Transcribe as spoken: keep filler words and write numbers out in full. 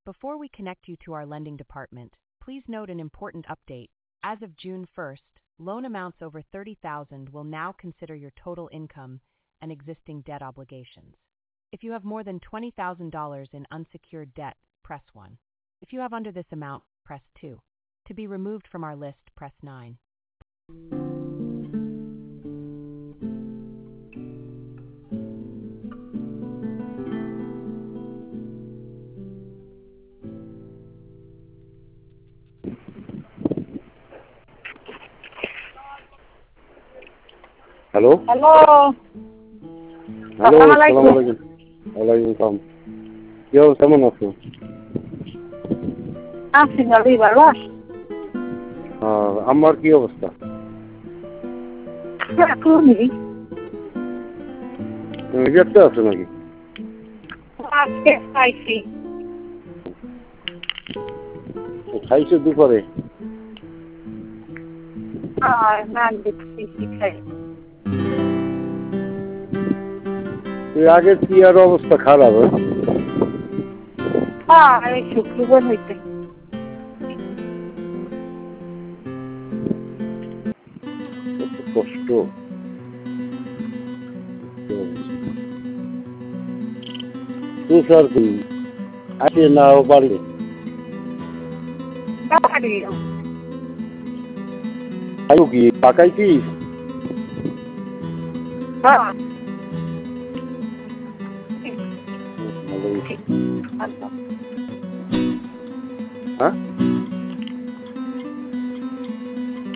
Before we connect you to our lending department, please note an important update. As of June first, loan amounts over thirty thousand dollars will now consider your total income and existing debt obligations. If you have more than twenty thousand dollars in unsecured debt, press one. If you have under this amount, press two. To be removed from our list, press nine. Hello hello hello আসসালামু আসসালামু আলাইকুম। আলাইকুম। ওয়ালাইকুম আসসালাম। কি অবস্থা, কেমন আছো? আছি ভালোই, ভালো আছি। আহ, আমার কি অবস্থা? তুমি তুমি ব্যস্ত আছো নাকি? আজকে খাইছি। খাইছো দুপুরে? আর না দেখছি খাই। তুই আগে কি আর অবস্থা খারাপ? হ্যাঁ এই শুক্রবার হইতে কত কষ্ট। তুষার কি আছে না ও বাড়ি? আলু কি পাকাইছিস? হ্যাঁ হ্যাঁ